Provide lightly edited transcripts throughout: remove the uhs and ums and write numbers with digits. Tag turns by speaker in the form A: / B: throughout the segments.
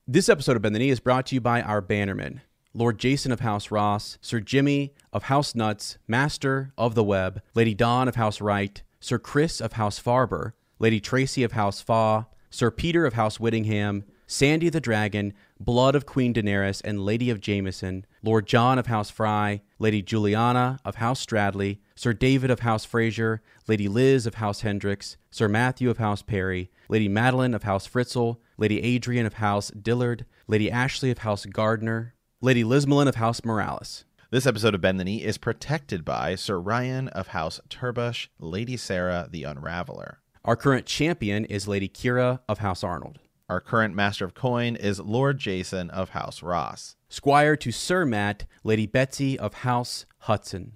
A: This episode of Bend the Knee is brought to you by our bannermen, Lord Jason of House Ross, Sir Jimmy of House Nuts, Master of the Web, Lady Dawn of House Wright, Sir Chris of House Farber, Lady Tracy of House Faw, Sir Peter of House Whittingham, Sandy the Dragon, Blood of Queen Daenerys and Lady of Jameson, Lord John of House Fry, Lady Juliana of House Stradley, Sir David of House Fraser, Lady Liz of House Hendricks, Sir Matthew of House Perry, Lady Madeline of House Fritzl, Lady Adrian of House Dillard, Lady Ashley of House Gardner, Lady Lismelin of House Morales.
B: This episode of Bend the Knee is protected by Sir Ryan of House Turbush, Lady Sarah the Unraveler.
A: Our current champion is Lady Kira of House Arnold.
B: Our current Master of Coin is Lord Jason of House Ross.
A: Squire to Sir Matt, Lady Betsy of House Hudson.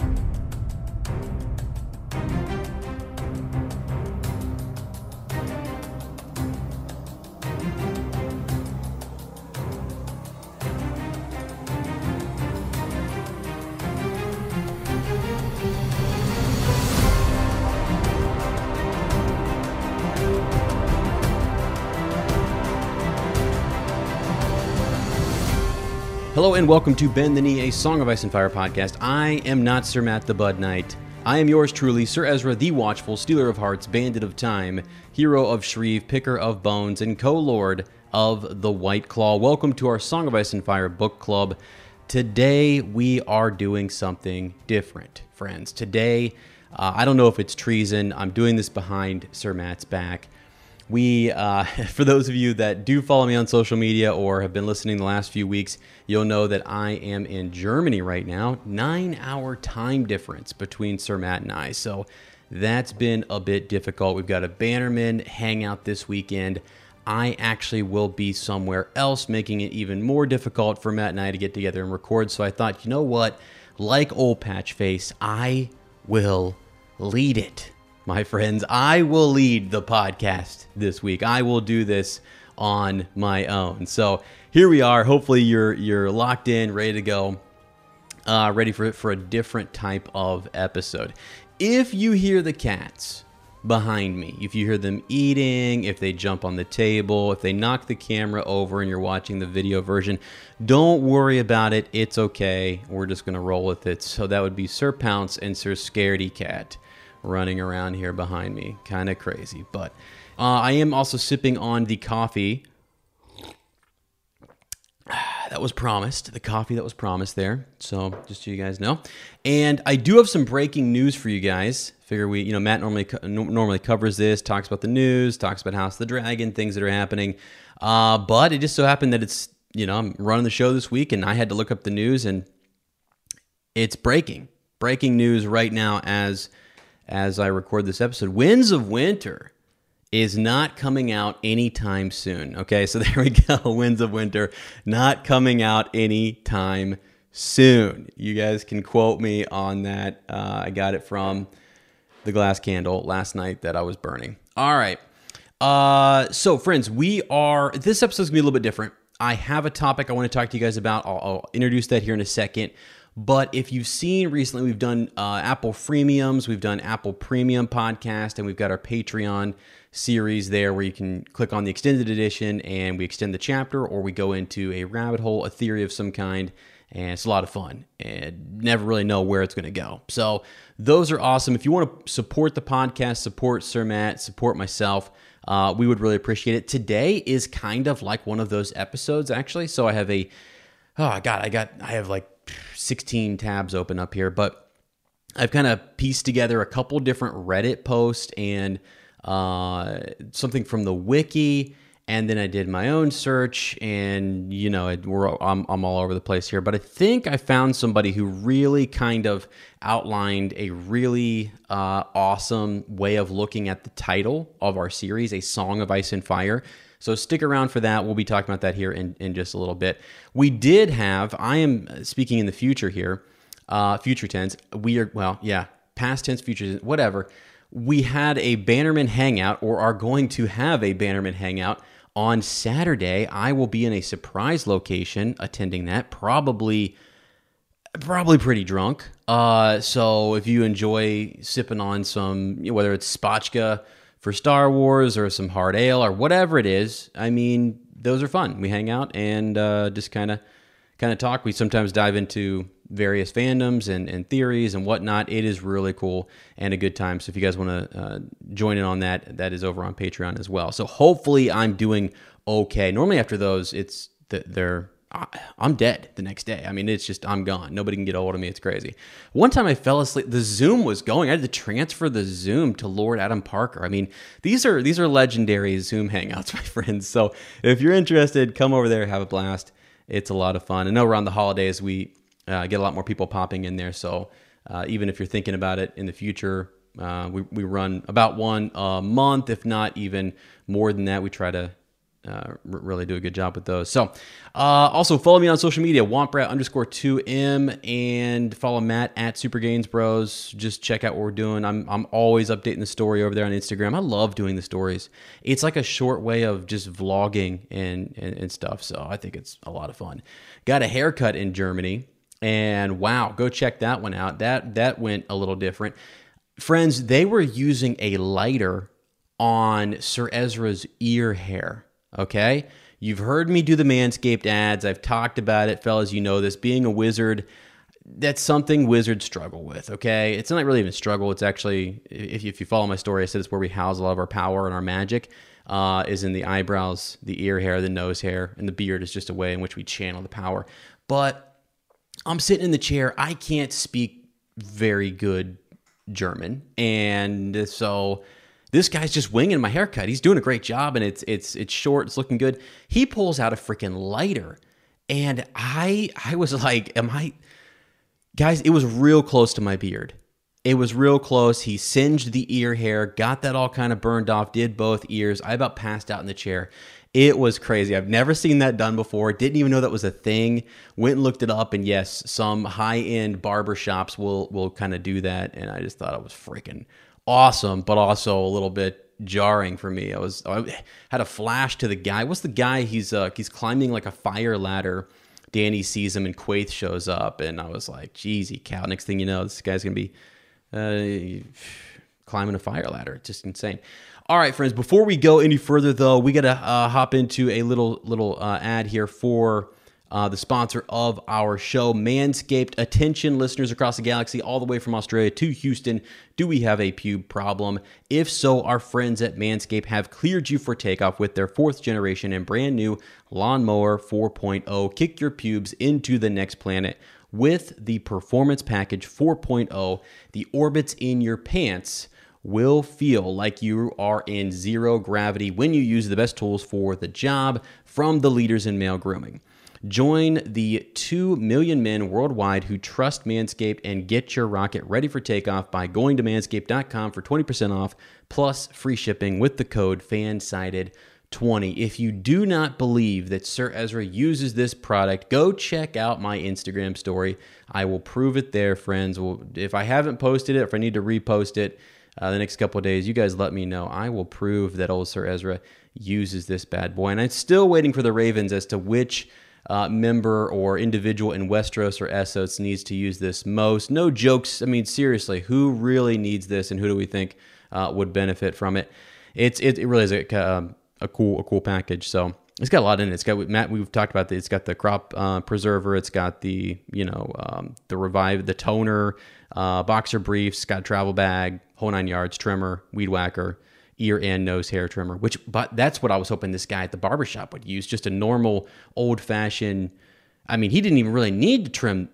A: Hello and welcome to Bend the Knee, a Song of Ice and Fire podcast. I am not Sir Matt the Bud Knight. I am yours truly, Sir Ezra the Watchful, Stealer of Hearts, Bandit of Time, Hero of Shreve, Picker of Bones, and co-lord of the White Claw. Welcome to our Song of Ice and Fire book club. Today we are doing something different, friends. Today, I don't know if it's treason. I'm doing this behind Sir Matt's back. We, for those of you that do follow me on social media or have been listening the last few weeks, you'll know that I am in Germany right now. 9-hour time difference between Sir Matt and I. So that's been a bit difficult. We've got a Bannerman hangout this weekend. I actually will be somewhere else, making it even more difficult for Matt and I to get together and record. So I thought, you know what? Like old Patchface, I will lead it. My friends, I will lead the podcast this week. I will do this on my own. So here we are. Hopefully you're locked in, ready to go, ready for a different type of episode. If you hear the cats behind me, if you hear them eating, if they jump on the table, if they knock the camera over and you're watching the video version, don't worry about it. It's okay. We're just going to roll with it. So that would be Sir Pounce and Sir Scaredy Cat running around here behind me. Kind of crazy, but I am also sipping on the coffee that was promised, the coffee that was promised there. So just so you guys know. And I do have some breaking news for you guys. Figure Matt normally covers this, talks about the news, talks about House of the Dragon, things that are happening. But it just so happened that it's, I'm running the show this week and I had to look up the news and it's breaking news right now as I record this episode. Winds of Winter is not coming out anytime soon. Okay, so there we go. Winds of Winter not coming out anytime soon. You guys can quote me on that. I got it from the glass candle last night that I was burning. All right. So friends, this episode's gonna be a little bit different. I have a topic I want to talk to you guys about. I'll introduce that here in a second. But if you've seen recently, we've done Apple Freemiums, we've done Apple Premium Podcast, and we've got our Patreon series there where you can click on the extended edition and we extend the chapter or we go into a rabbit hole, a theory of some kind, and it's a lot of fun and never really know where it's going to go. So those are awesome. If you want to support the podcast, support Sir Matt, support myself, we would really appreciate it. Today is kind of like one of those episodes, actually. So I have I have like 16 tabs open up here, but I've kind of pieced together a couple different Reddit posts and something from the wiki, and then I did my own search, and I'm all over the place here, but I think I found somebody who really kind of outlined a really awesome way of looking at the title of our series, A Song of Ice and Fire. So stick around for that. We'll be talking about that here in just a little bit. I am speaking in the future here, future tense. Past tense, future tense, whatever. We had a Bannerman Hangout, or are going to have a Bannerman Hangout on Saturday. I will be in a surprise location attending that, probably pretty drunk. So if you enjoy sipping on some, whether it's Spotchka for Star Wars or some hard ale or whatever it is, I mean, those are fun. We hang out and just kind of talk. We sometimes dive into various fandoms and theories and whatnot. It is really cool and a good time. So if you guys want to join in on that, that is over on Patreon as well. So hopefully I'm doing okay. Normally after those, I'm dead the next day. I mean, it's just, I'm gone. Nobody can get a hold of me. It's crazy. One time I fell asleep. The Zoom was going. I had to transfer the Zoom to Lord Adam Parker. I mean, these are legendary Zoom hangouts, my friends. So if you're interested, come over there, have a blast. It's a lot of fun. I know around the holidays, we get a lot more people popping in there. So even if you're thinking about it in the future, we run about one a month, if not even more than that. We try to really do a good job with those. So also follow me on social media, WompRat_2M, and follow Matt at Super Gains Bros. Just check out what we're doing. I'm always updating the story over there on Instagram. I love doing the stories. It's like a short way of just vlogging and stuff. So I think it's a lot of fun. Got a haircut in Germany, and wow, go check that one out. That went a little different. Friends, they were using a lighter on Sir Ezra's ear hair. Okay, you've heard me do the Manscaped ads. I've talked about it, fellas. You know this. Being a wizard, that's something wizards struggle with. Okay, it's not really even struggle. It's actually, if you follow my story, I said it's where we house a lot of our power and our magic. Is in the eyebrows, the ear hair, the nose hair, and the beard is just a way in which we channel the power. But I'm sitting in the chair. I can't speak very good German, and so this guy's just winging my haircut. He's doing a great job, and it's short. It's looking good. He pulls out a freaking lighter, and I was like, guys, it was real close to my beard. It was real close. He singed the ear hair, got that all kind of burned off, did both ears. I about passed out in the chair. It was crazy. I've never seen that done before. Didn't even know that was a thing. Went and looked it up, and yes, some high-end barber shops will kind of do that, and I just thought it was freaking awesome, but also a little bit jarring for me. I had a flash to the guy. What's the guy? He's climbing like a fire ladder. Danny sees him, and Quaith shows up, and I was like, "Geez, cow!" Next thing you know, this guy's gonna be climbing a fire ladder. It's just insane. All right, friends. Before we go any further, though, we gotta hop into a little ad here for the sponsor of our show, Manscaped. Attention, listeners across the galaxy, all the way from Australia to Houston. Do we have a pube problem? If so, our friends at Manscaped have cleared you for takeoff with their 4th generation and brand new Lawnmower 4.0. Kick your pubes into the next planet with the Performance Package 4.0. The orbits in your pants will feel like you are in zero gravity when you use the best tools for the job from the leaders in male grooming. Join the 2 million men worldwide who trust Manscaped and get your rocket ready for takeoff by going to manscaped.com for 20% off plus free shipping with the code FANSIDED20. If you do not believe that Sir Ezra uses this product, go check out my Instagram story. I will prove it there, friends. If I haven't posted it, if I need to repost it the next couple of days, you guys let me know. I will prove that old Sir Ezra uses this bad boy. And I'm still waiting for the Ravens as to which member or individual in Westeros or Essos needs to use this most. No jokes. I mean, seriously, who really needs this, and who do we think would benefit from it? It really is a cool package. So it's got a lot in it. It's got, Matt, we've talked about this. It's got the crop preserver. It's got the the revive, the toner, boxer briefs. Got travel bag, whole 9 yards, trimmer, weed whacker, ear and nose hair trimmer, but that's what I was hoping this guy at the barbershop would use. Just a normal old-fashioned, I mean, he didn't even really need to trim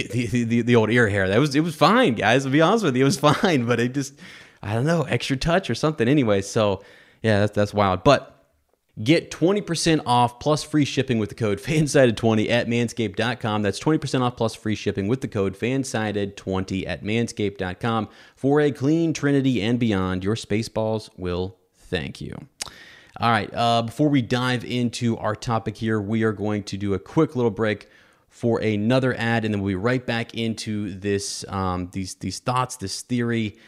A: the old ear hair. It was fine, guys. To be honest with you, it was fine, but it just, I don't know, extra touch or something anyway. So yeah, that's wild. But get 20% off plus free shipping with the code FANSIDED20 at manscaped.com. That's 20% off plus free shipping with the code FANSIDED20 at manscaped.com. For a clean trinity and beyond, your Spaceballs will thank you. All right, before we dive into our topic here, we are going to do a quick little break for another ad, and then we'll be right back into this these thoughts, this theory.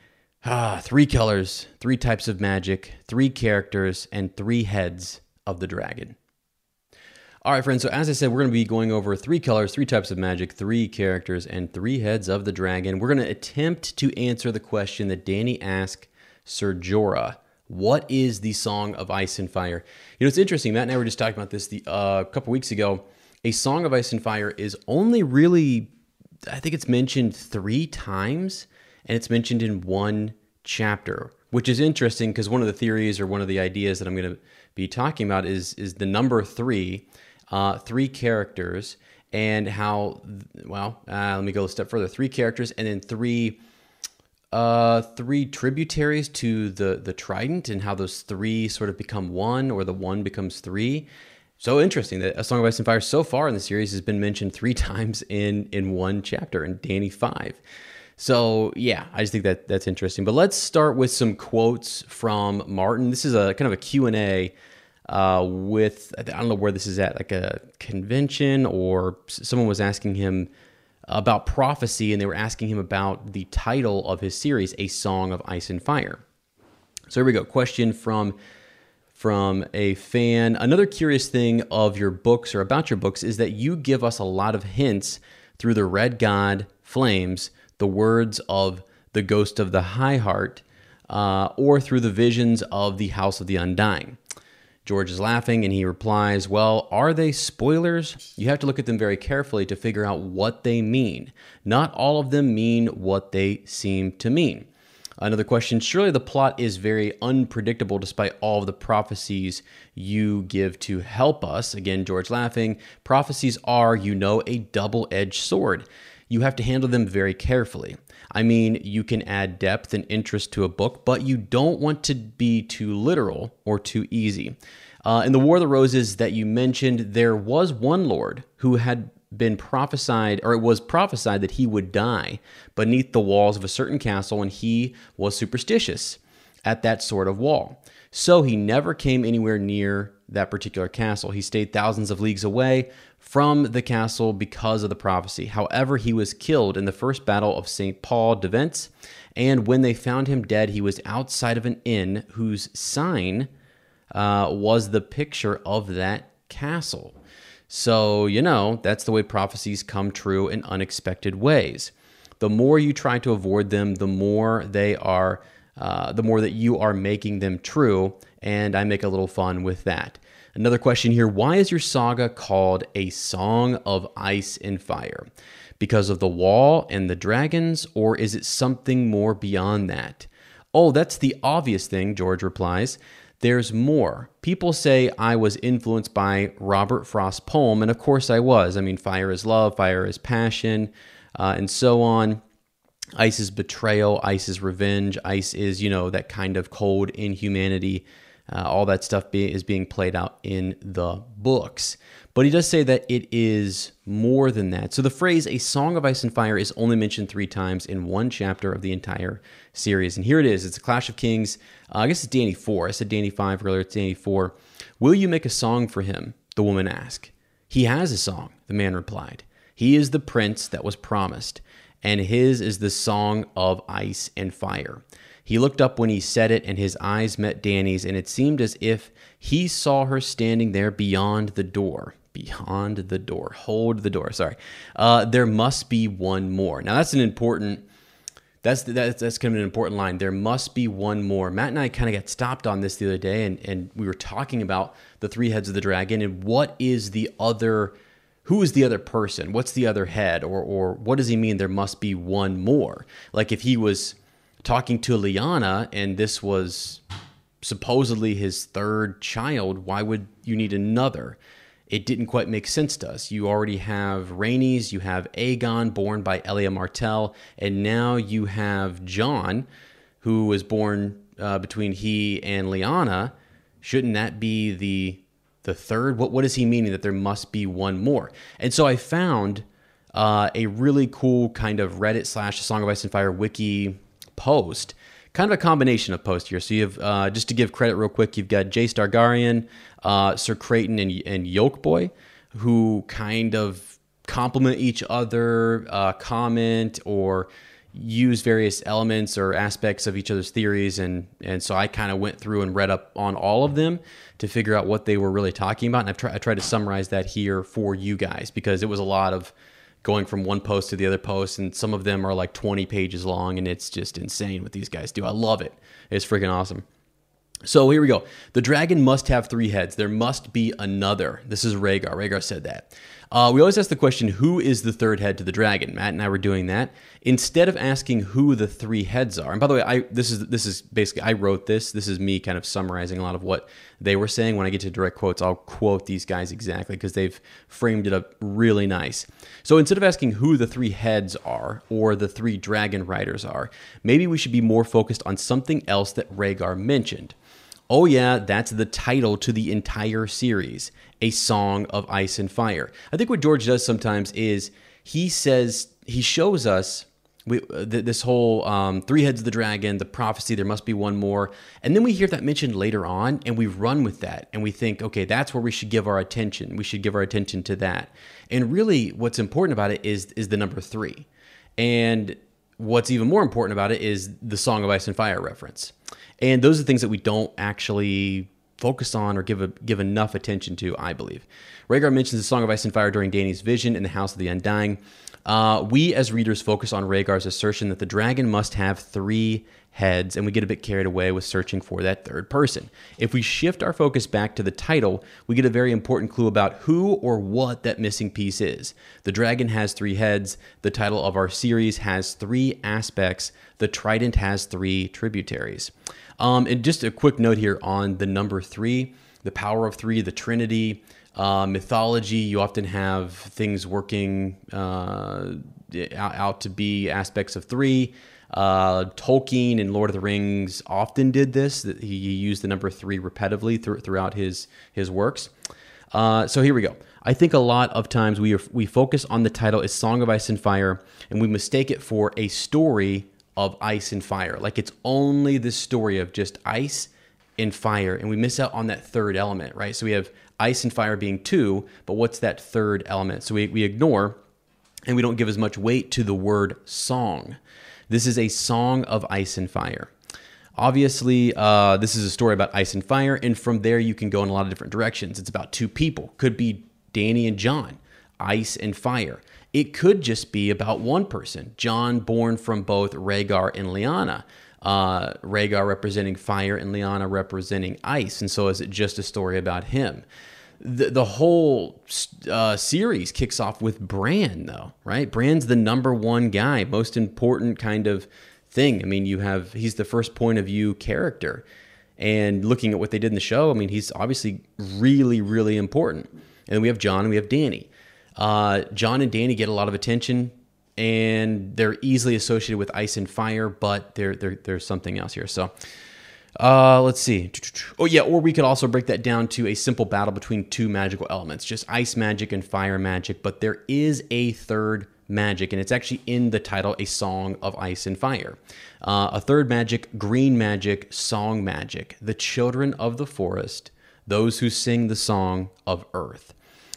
A: 3 colors, 3 types of magic, 3 characters, and 3 heads of the dragon. All right, friends, so as I said, we're going to be going over 3 colors, 3 types of magic, 3 characters, and 3 heads of the dragon. We're going to attempt to answer the question that Danny asked Ser Jorah. What is the Song of Ice and Fire? It's interesting. Matt and I were just talking about this a couple weeks ago. A Song of Ice and Fire is only really, I think it's mentioned 3 times, and it's mentioned in one chapter, which is interesting because one of the theories or one of the ideas that I'm going to be talking about is the number 3, 3 characters, and how, let me go a step further. 3 characters and then 3 tributaries to the trident, and how those 3 sort of become one, or the one becomes 3. So interesting that A Song of Ice and Fire so far in the series has been mentioned 3 times in one chapter, in Dany 5. So yeah, I just think that's interesting. But let's start with some quotes from Martin. This is a kind of a Q&A with, I don't know where this is at, like a convention, or someone was asking him about prophecy, and they were asking him about the title of his series, A Song of Ice and Fire. So here we go. Question from a fan. Another curious thing of your books, or about your books, is that you give us a lot of hints through the Red God flames, the words of the Ghost of the High Heart, or through the visions of the House of the Undying. George is laughing, and he replies, well, are they spoilers? You have to look at them very carefully to figure out what they mean. Not all of them mean what they seem to mean. Another question, surely the plot is very unpredictable despite all of the prophecies you give to help us. Again, George laughing. Prophecies are, a double-edged sword. You have to handle them very carefully. I mean, you can add depth and interest to a book, but you don't want to be too literal or too easy. In the War of the Roses that you mentioned, there was one lord who had been prophesied, or it was prophesied that he would die beneath the walls of a certain castle, and he was superstitious at that sort of wall. So he never came anywhere near that particular castle. He stayed thousands of leagues away from the castle because of the prophecy. However, he was killed in the first battle of St. Paul de Vence, and when they found him dead, he was outside of an inn whose sign was the picture of that castle. So, that's the way prophecies come true in unexpected ways. The more you try to avoid them, the more they are, the more that you are making them true, and I make a little fun with that. Another question here, why is your saga called A Song of Ice and Fire? Because of the wall and the dragons, or is it something more beyond that? Oh, that's the obvious thing, George replies. There's more. People say I was influenced by Robert Frost's poem, and of course I was. I mean, fire is love, fire is passion, and so on. Ice is betrayal, ice is revenge, ice is, that kind of cold inhumanity. All that stuff is being played out in the books. But he does say that it is more than that. So the phrase A Song of Ice and Fire is only mentioned 3 times in one chapter of the entire series. And here it is. It's a Clash of Kings. I guess it's Dany 4. I said Dany 5 earlier. It's Dany 4. Will you make a song for him? The woman asked. He has a song, the man replied. He is the prince that was promised, and his is the Song of Ice and Fire. He looked up when he said it, and his eyes met Dany's, and it seemed as if he saw her standing there beyond the door. Beyond the door. Hold the door. Sorry. There must be one more. Now, that's an important... That's kind of an important line. There must be one more. Matt and I kind of got stopped on this the other day, and we were talking about the 3 heads of the dragon, and what is the other... Who is the other person? What's the other head? Or what does he mean there must be one more? Like if he was talking to Lyanna and this was supposedly his 3rd child, why would you need another? It didn't quite make sense to us. You already have Rhaenys, you have Aegon, born by Elia Martell, and now you have Jon, who was born between he and Lyanna. Shouldn't that be the 3rd? What is he meaning that there must be one more? And so I found a really cool kind of Reddit / Song of Ice and Fire wiki post, kind of a combination of posts here. So you have, just to give credit real quick, you've got Jace Targaryen, Sir Creighton, and Yolkboy, who kind of complement each other, comment, or use various elements or aspects of each other's theories. And so I kind of went through and read up on all of them to figure out what they were really talking about. And I tried to summarize that here for you guys, because it was a lot of going from one post to the other post, and some of them are like 20 pages long, and it's just insane what these guys do. I love it. It's freaking awesome. So here we go. The dragon must have 3 heads. There must be another. This is Rhaegar. Rhaegar said that. We always ask the question, who is the 3rd head to the dragon? Matt and I were doing that. Instead of asking who the 3 heads are, and by the way, this is basically, I wrote this. This is me kind of summarizing a lot of what they were saying. When I get to direct quotes, I'll quote these guys exactly because they've framed it up really nice. So instead of asking who the 3 heads are or the 3 dragon riders are, maybe we should be more focused on something else that Rhaegar mentioned. Oh yeah, that's the title to the entire series, A Song of Ice and Fire. I think what George does sometimes is he shows us this whole 3 heads of the dragon, the prophecy, there must be one more. And then we hear that mentioned later on and we run with that and we think, okay, that's where we should give our attention. We should give our attention to that. And really what's important about it is the number 3. And what's even more important about it is the Song of Ice and Fire reference. And those are things that we don't actually focus on or give enough attention to, I believe. Rhaegar mentions the Song of Ice and Fire during Dany's vision in the House of the Undying. We as readers focus on Rhaegar's assertion that the dragon must have 3 heads, and we get a bit carried away with searching for that 3rd person. If we shift our focus back to the title, we get a very important clue about who or what that missing piece is. The dragon has 3 heads. The title of our series has 3 aspects. The trident has 3 tributaries. And just a quick note here on the number 3, the power of 3, the Trinity, mythology. You often have things working out to be aspects of 3. Tolkien in Lord of the Rings often did this. That he used the number 3 repetitively throughout his works. So here we go. I think a lot of times we focus on the title as Song of Ice and Fire, and we mistake it for a story of ice and fire. Like it's only this story of just ice and fire, and we miss out on that 3rd element, right? So we have ice and fire being 2, but what's that 3rd element? So we ignore, and we don't give as much weight to the word song. This is a song of ice and fire. Obviously, this is a story about ice and fire, and from there you can go in a lot of different directions. It's about 2 people. Could be Dany and Jon, ice and fire. It could just be about 1 person, Jon, born from both Rhaegar and Lyanna. Rhaegar representing fire and Lyanna representing ice, and so is it just a story about him? The whole series kicks off with Bran, though, right? Bran's the number 1 guy, most important kind of thing. I mean, he's the first point of view character, and looking at what they did in the show, I mean, he's obviously really, really important. And then we have Jon and we have Dany. Jon and Dany get a lot of attention, and they're easily associated with ice and fire, but there's something else here. So let's see. Oh yeah, or we could also break that down to a simple battle between 2 magical elements, just ice magic and fire magic, but there is a 3rd magic, and it's actually in the title, A Song of Ice and Fire. A 3rd magic, green magic, song magic, the children of the forest, those who sing the song of earth.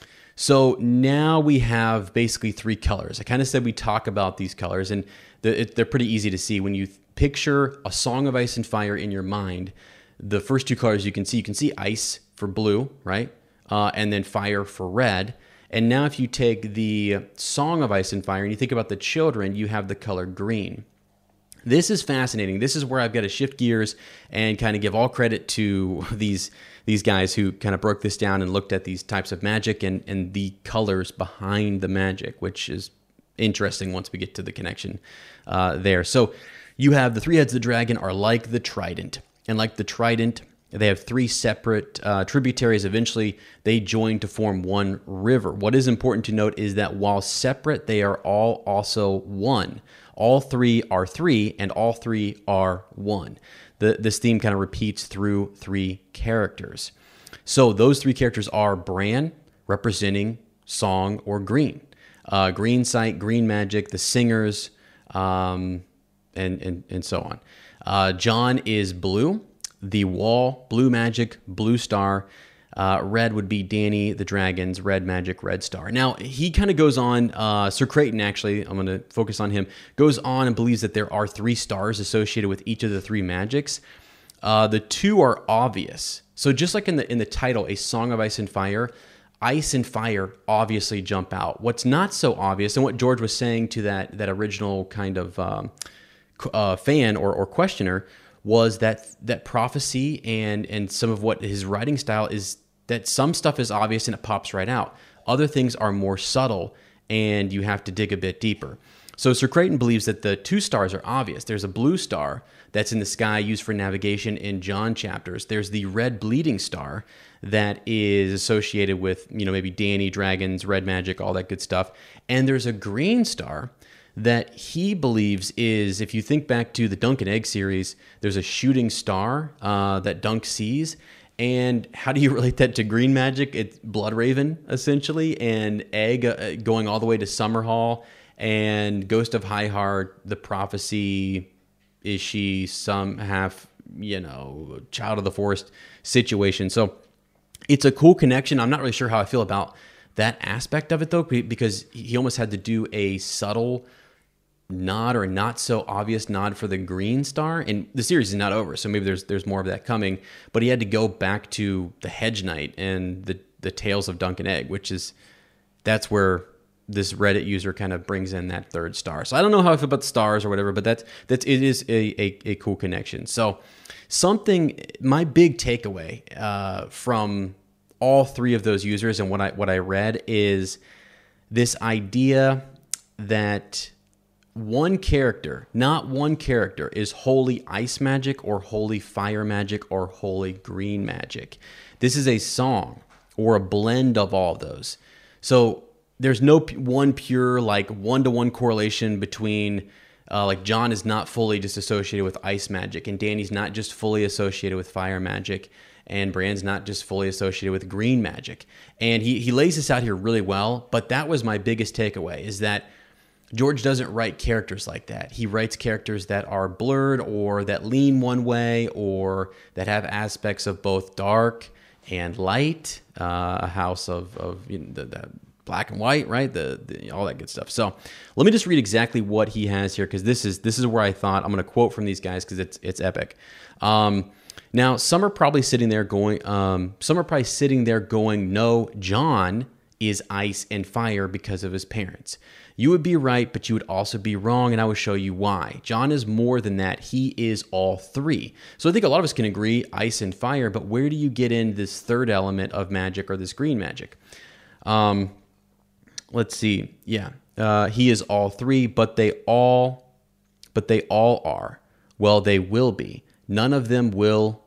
A: So now we have basically 3 colors. I kind of said we talk about these colors, and they're pretty easy to see. When you picture a Song of Ice and Fire in your mind, the first 2 colors you can see ice for blue, right? And then fire for red. And now if you take the Song of Ice and Fire and you think about the children, you have the color green. This is fascinating. This is where I've got to shift gears and kind of give all credit to these guys who kind of broke this down and looked at these types of magic and the colors behind the magic, which is interesting once we get to the connection there. So you have the 3 heads of the dragon are like the trident. And like the trident, they have 3 separate tributaries. Eventually, they join to form 1 river. What is important to note is that while separate, they are all also 1. All 3 are 3, and all 3 are 1. This theme kind of repeats through 3 characters. So those 3 characters are Bran, representing song or green. Green sight, green magic, the singers, and so on. Jon is blue, the wall, blue magic, blue star. Red would be Dany, the dragons, red magic, red star. Now, he kind of goes on, Sir Creighton, actually, I'm going to focus on him, goes on and believes that there are 3 stars associated with each of the 3 magics. The 2 are obvious. So just like in the title, A Song of Ice and Fire obviously jump out. What's not so obvious, and what George was saying to that original kind of fan or questioner, was that prophecy and some of what his writing style is, that some stuff is obvious and it pops right out. Other things are more subtle and you have to dig a bit deeper. So Sir Creighton believes that the two stars are obvious. There's a blue star that's in the sky used for navigation in John chapters. There's the red bleeding star that is associated with, maybe Dany, dragons, red magic, all that good stuff. And there's a green star that he believes is, if you think back to the Dunk and Egg series, there's a shooting star that Dunk sees. And how do you relate that to green magic? It's Bloodraven, essentially, and Egg going all the way to Summerhall, and Ghost of High Heart, the prophecy, is she some half, child of the forest situation. So it's a cool connection. I'm not really sure how I feel about that aspect of it, though, because he almost had to do a subtle nod or not so obvious nod for the green star. And the series is not over, so maybe there's more of that coming. But he had to go back to the Hedge Knight and the Tales of Dunk and Egg, that's where this Reddit user kind of brings in that third star. So I don't know how I feel about the stars or whatever, but it is a cool connection. So my big takeaway from all three of those users and what I read is this idea that not one character is wholly ice magic or wholly fire magic or wholly green magic. This is a song or a blend of all of those. So there's no one pure like one-to-one correlation between like Jon is not fully just associated with ice magic, and Dany's not just fully associated with fire magic, and Bran's not just fully associated with green magic. And he lays this out here really well, but that was my biggest takeaway, is that George doesn't write characters like that. He writes characters that are blurred or that lean one way or that have aspects of both dark and light, a house of the black and white, right? The all that good stuff. So let me just read exactly what he has here, because this is where I thought I'm going to quote from these guys because it's epic. Now some are probably sitting there going, no, Jon is ice and fire because of his parents. You would be right, but you would also be wrong, and I will show you why. Jon is more than that. He is all three. So I think a lot of us can agree ice and fire, but where do you get in this third element of magic, or this green magic? Let's see. Yeah. He is all three, but they all are. Well, they will be. None of them will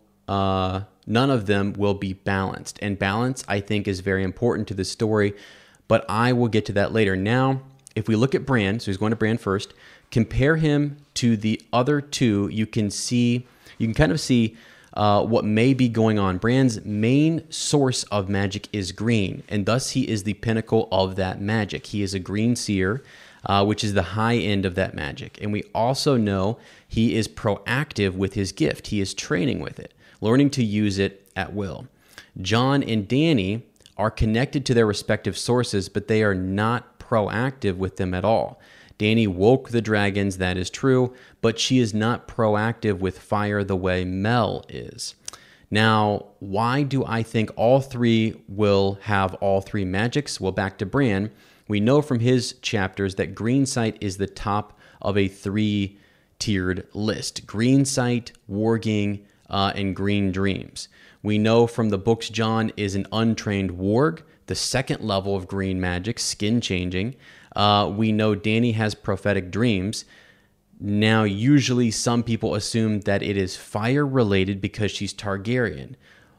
A: be balanced. And balance, I think, is very important to this story, but I will get to that later. Now, if we look at Bran, so he's going to Bran first, compare him to the other two, you can kind of see what may be going on. Bran's main source of magic is green, and thus he is the pinnacle of that magic. He is a green seer, which is the high end of that magic. And we also know he is proactive with his gift. He is training with it, learning to use it at will. Jon and Dany are connected to their respective sources, but they are not proactive with them at all. Dany woke the dragons, that is true, but she is not proactive with fire the way Mel is. Now, why do I think all three will have all three magics? Well, back to Bran. We know from his chapters that green sight is the top of a three-tiered list. Green sight, warging, and green dreams. We know from the books Jon is an untrained warg, the second level of green magic, skin changing. We know Dany has prophetic dreams. Now, usually some people assume that it is fire related because she's Targaryen.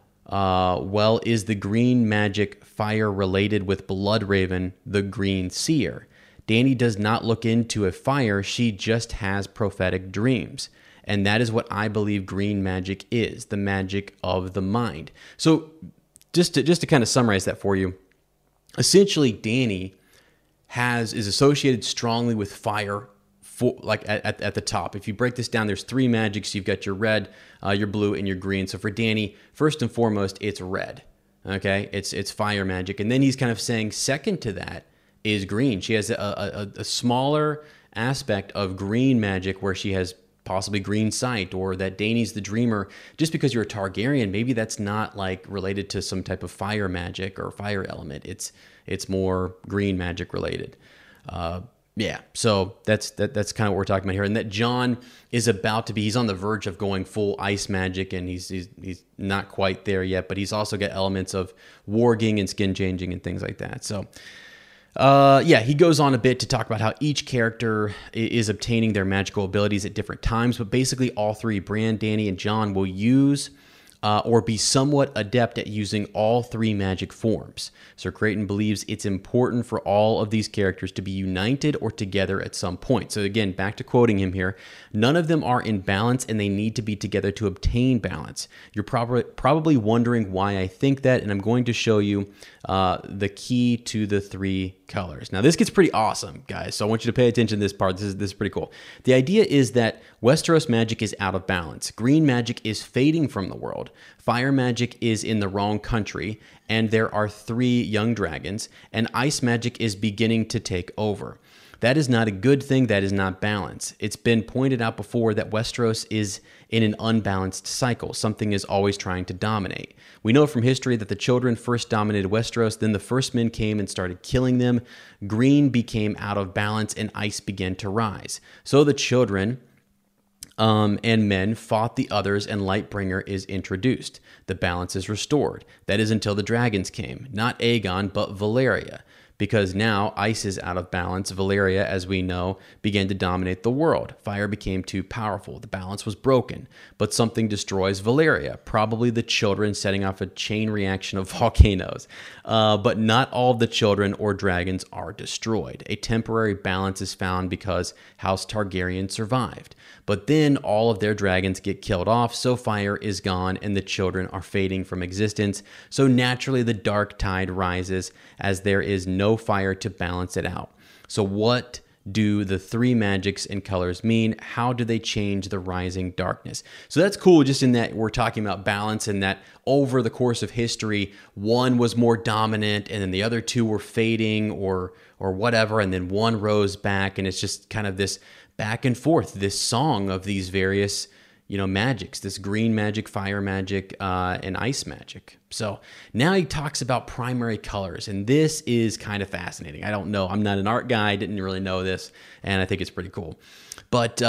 A: Well, is the green magic fire related with Bloodraven, the green seer? Dany does not look into a fire. She just has prophetic dreams. And that is what I believe green magic is, the magic of the mind. So just to kind of summarize that for you, essentially Dany is associated strongly with fire, at the top. If you break this down, there's three magics. You've got your red, your blue, and your green. So for Dany, first and foremost, it's red. Okay, it's fire magic, and then he's kind of saying second to that is green. She has a smaller aspect of green magic where she has possibly green sight, or that Dany's the dreamer. Just because you're a Targaryen, maybe that's not like related to some type of fire magic or fire element. It's more green magic related. Yeah, so that's kind of what we're talking about here, and that Jon is about to be. He's on the verge of going full ice magic, and he's not quite there yet, but he's also got elements of warging and skin changing and things like that. So, yeah, he goes on a bit to talk about how each character is obtaining their magical abilities at different times, but basically all three, Bran, Dany, and Jon, will use or be somewhat adept at using all three magic forms. Sir Creighton believes it's important for all of these characters to be united or together at some point. So again, back to quoting him here, none of them are in balance and they need to be together to obtain balance. You're probably wondering why I think that, and I'm going to show you the key to the three colors. Now this gets pretty awesome, guys, so I want you to pay attention to this part. This is pretty cool. The idea is that Westeros magic is out of balance. Green magic is fading from the world. Fire magic is in the wrong country, and there are 3 young dragons, and ice magic is beginning to take over. That is not a good thing. That is not balance. It's been pointed out before that Westeros is in an unbalanced cycle. Something is always trying to dominate. We know from history that the children first dominated Westeros, then the first men came and started killing them. Green became out of balance, and ice began to rise. So the children and men fought the others, and Lightbringer is introduced. The balance is restored. That is until the dragons came. Not Aegon, but Valyria. Because now ice is out of balance, Valyria, as we know, began to dominate the world. Fire became too powerful. The balance was broken. But something destroys Valyria, probably the children setting off a chain reaction of volcanoes. But not all of the children or dragons are destroyed. A temporary balance is found because House Targaryen survived. But then all of their dragons get killed off, so fire is gone and the children are fading from existence. So naturally the dark tide rises as there is no fire to balance it out. So what do the 3 magics and colors mean? How do they change the rising darkness? So that's cool, just in that we're talking about balance, and that over the course of history, one was more dominant and then the other 2 were fading or whatever, and then one rose back, and it's just kind of this back and forth, this song of these various, magics, this green magic, fire magic, and ice magic. So now he talks about primary colors, and this is kind of fascinating. I don't know. I'm not an art guy. I didn't really know this, and I think it's pretty cool. But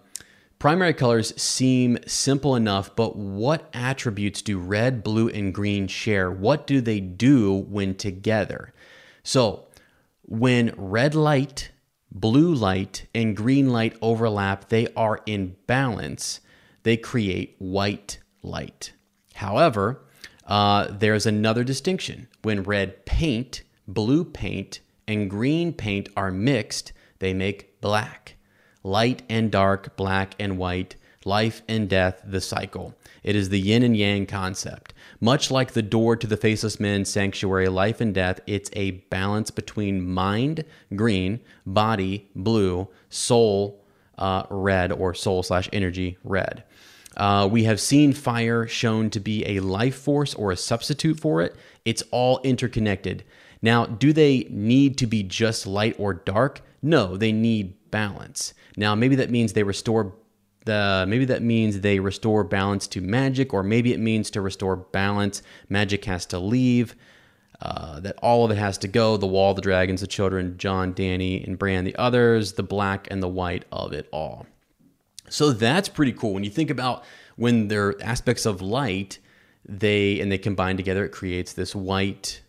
A: primary colors seem simple enough, but what attributes do red, blue, and green share? What do they do when together? So when red light, blue light, and green light overlap, they are in balance. They create white light. However, there's another distinction. When red paint, blue paint, and green paint are mixed, they make black. Light and dark, black and white, life and death, the cycle. It is the yin and yang concept. Much like the door to the Faceless Men's sanctuary, life and death, it's a balance between mind, green, body, blue, soul, red, or soul/energy, red. We have seen fire shown to be a life force or a substitute for it. It's all interconnected. Now, do they need to be just light or dark? No, they need balance. Now, maybe that means they restore balance to magic, or maybe it means to restore balance, magic has to leave, that all of it has to go, the wall, the dragons, the children, Jon, Dany, and Bran, the others, the black and the white of it all. So that's pretty cool. When you think about when they're aspects of light, they combine together, it creates this white,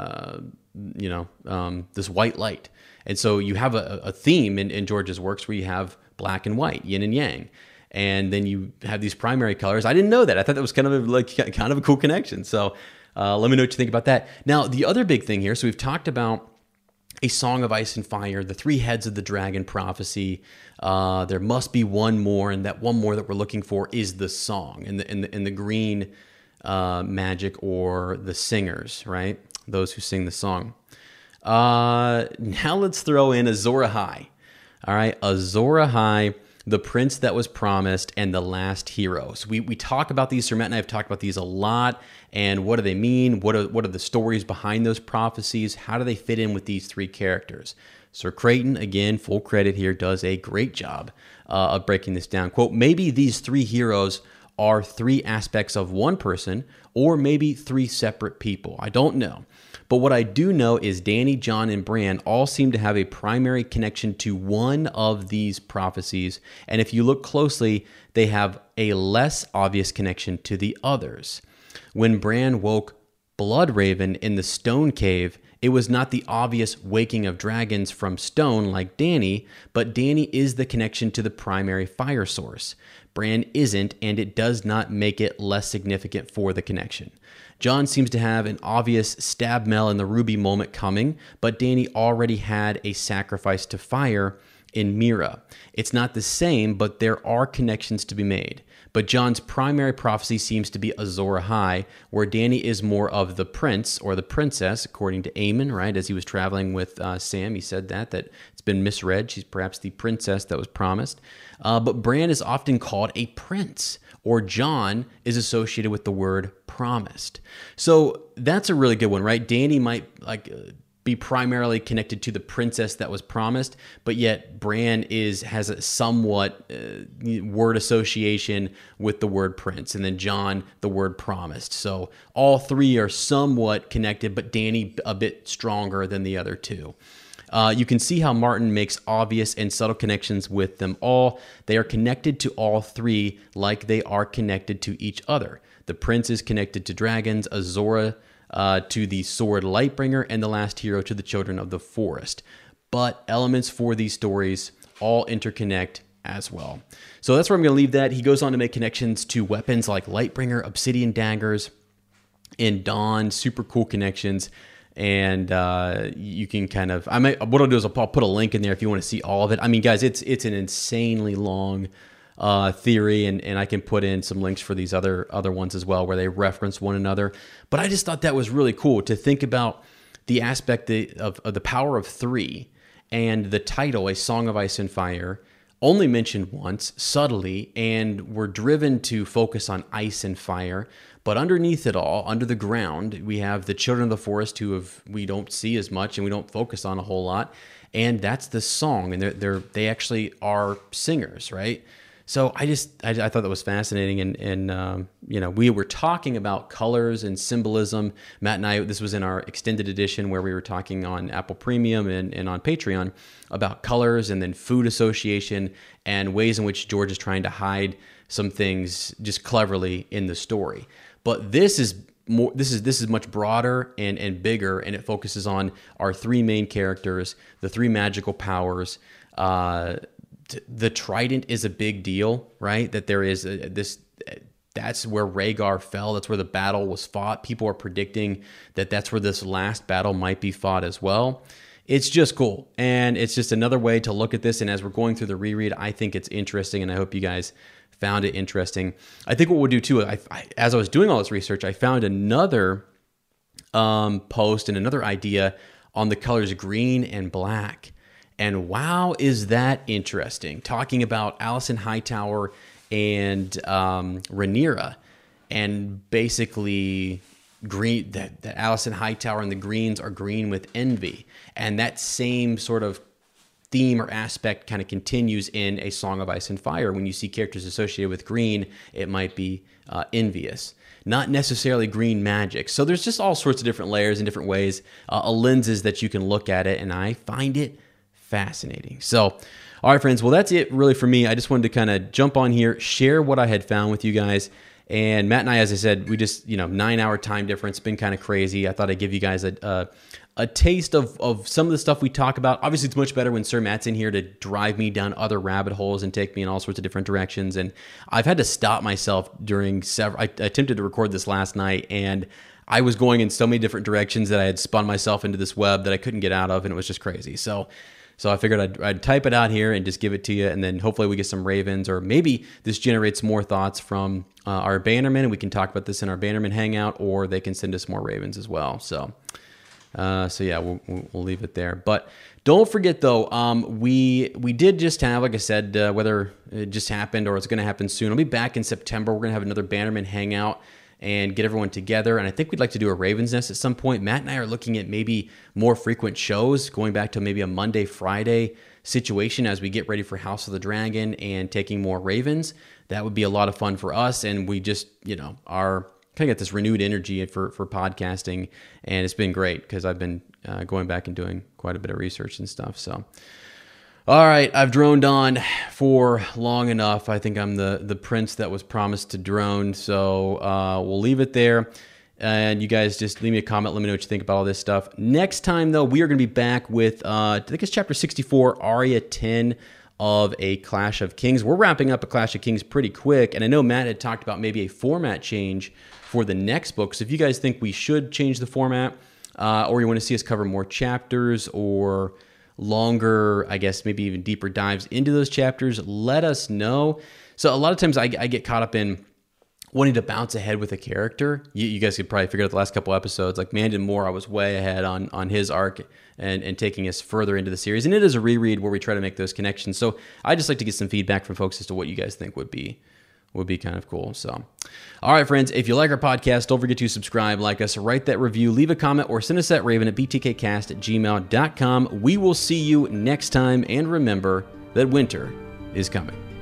A: this white light. And so you have a theme in George's works where you have black and white, yin and yang. And then you have these primary colors. I didn't know that. I thought that was kind of a cool connection. So let me know what you think about that. Now, the other big thing here, so we've talked about a song of ice and fire, the 3 heads of the dragon prophecy. There must be one more, and that one more that we're looking for is the song and the green magic, or the singers, right? Those who sing the song. Now let's throw in Azor Ahai. All right, Azor Ahai, the prince that was promised, and the last hero. So we talk about these. Sir Matt and I have talked about these a lot. And what do they mean? What are the stories behind those prophecies? How do they fit in with these 3 characters? Sir Creighton, again, full credit here, does a great job of breaking this down. Quote, maybe these 3 heroes are three aspects of one person or maybe three separate people. I don't know. But what I do know is Dany, Jon, and Bran all seem to have a primary connection to one of these prophecies. And if you look closely, they have a less obvious connection to the others. When Bran woke Bloodraven in the stone cave, it was not the obvious waking of dragons from stone like Dany, but Dany is the connection to the primary fire source. Bran isn't, and it does not make it less significant for the connection. Jon seems to have an obvious stab Mel in the Ruby moment coming, but Dany already had a sacrifice to fire in Mira. It's not the same, but there are connections to be made. But Jon's primary prophecy seems to be Azor Ahai, where Dany is more of the prince or the princess, according to Aemon, right? As he was traveling with Sam, he said that it's been misread. She's perhaps the princess that was promised. But Bran is often called a prince, or Jon is associated with the word promised. So that's a really good one, right? Dany might be primarily connected to the princess that was promised, but yet Bran has a somewhat word association with the word prince, and then Jon, the word promised. So all three are somewhat connected, but Dany a bit stronger than the other two. You can see how Martin makes obvious and subtle connections with them all. They are connected to all three like they are connected to each other. The prince is connected to dragons, Azor to the sword Lightbringer, and the last hero to the children of the forest. But elements for these stories all interconnect as well. So that's where I'm going to leave that. He goes on to make connections to weapons like Lightbringer, Obsidian daggers, and Dawn, super cool connections. And you can kind of, what I'll do is I'll put a link in there if you want to see all of it. I mean, guys, it's an insanely long theory, and I can put in some links for these other ones as well where they reference one another. But I just thought that was really cool to think about the aspect of the power of three, and the title, A Song of Ice and Fire, only mentioned once, subtly, and we're driven to focus on ice and fire. But underneath it all, under the ground, we have the children of the forest we don't see as much and we don't focus on a whole lot. And that's the song, and they actually are singers, right? So I thought that was fascinating, and we were talking about colors and symbolism. Matt and I, this was in our extended edition where we were talking on Apple Premium and on Patreon about colors and then food association and ways in which George is trying to hide some things just cleverly in the story. But this is more. This is much broader and bigger, and it focuses on our three main characters, the three magical powers. The trident is a big deal, right? That there is this. That's where Rhaegar fell. That's where the battle was fought. People are predicting that that's where this last battle might be fought as well. It's just cool, and it's just another way to look at this. And as we're going through the reread, I think it's interesting, and I hope you guys found it interesting. I think what we'll do too, as I was doing all this research, I found another post and another idea on the colors green and black. And wow, is that interesting. Talking about Alicent Hightower and Rhaenyra, and basically green, that Alicent Hightower and the Greens are green with envy. And that same sort of theme or aspect kind of continues in A Song of Ice and Fire. When you see characters associated with green, it might be envious. Not necessarily green magic. So there's just all sorts of different layers and different ways, lenses that you can look at it, and I find it fascinating. So, all right, friends, well, that's it really for me. I just wanted to kind of jump on here, share what I had found with you guys. And Matt and I, as I said, we just, 9-hour time difference, been kind of crazy. I thought I'd give you guys a taste of some of the stuff we talk about. Obviously, it's much better when Sir Matt's in here to drive me down other rabbit holes and take me in all sorts of different directions. And I've had to stop myself during I attempted to record this last night, and I was going in so many different directions that I had spun myself into this web that I couldn't get out of, and it was just crazy. So I figured I'd type it out here and just give it to you, and then hopefully we get some Ravens, or maybe this generates more thoughts from our Bannermen, and we can talk about this in our Bannerman Hangout, or they can send us more Ravens as well. So yeah, we'll leave it there. But don't forget, though, we did just have, like I said, whether it just happened or it's going to happen soon, I'll be back in September. We're going to have another Bannerman Hangout. and get everyone together. And I think we'd like to do a Raven's Nest at some point. Matt and I are looking at maybe more frequent shows, going back to maybe a Monday, Friday situation as we get ready for House of the Dragon and taking more Ravens. That would be a lot of fun for us. And we just, are kind of get this renewed energy for podcasting. And it's been great because I've been going back and doing quite a bit of research and stuff. So, all right, I've droned on for long enough. I think I'm the prince that was promised to drone. So we'll leave it there. And you guys just leave me a comment. Let me know what you think about all this stuff. Next time, though, we are going to be back with, I think it's chapter 64, Arya 10 of A Clash of Kings. We're wrapping up A Clash of Kings pretty quick. And I know Matt had talked about maybe a format change for the next book. So if you guys think we should change the format, or you want to see us cover more chapters or longer, I guess maybe even deeper dives into those chapters, let us know. So a lot of times I get caught up in wanting to bounce ahead with a character. You guys could probably figure out the last couple episodes, like Mandon Moore, I was way ahead on his arc and taking us further into the series. And it is a reread where we try to make those connections. So I just like to get some feedback from folks as to what you guys think would be kind of cool. So, all right, friends, if you like our podcast, don't forget to subscribe, like us, write that review, leave a comment, or send us that raven at btkcast@gmail.com. We will see you next time, and remember that winter is coming.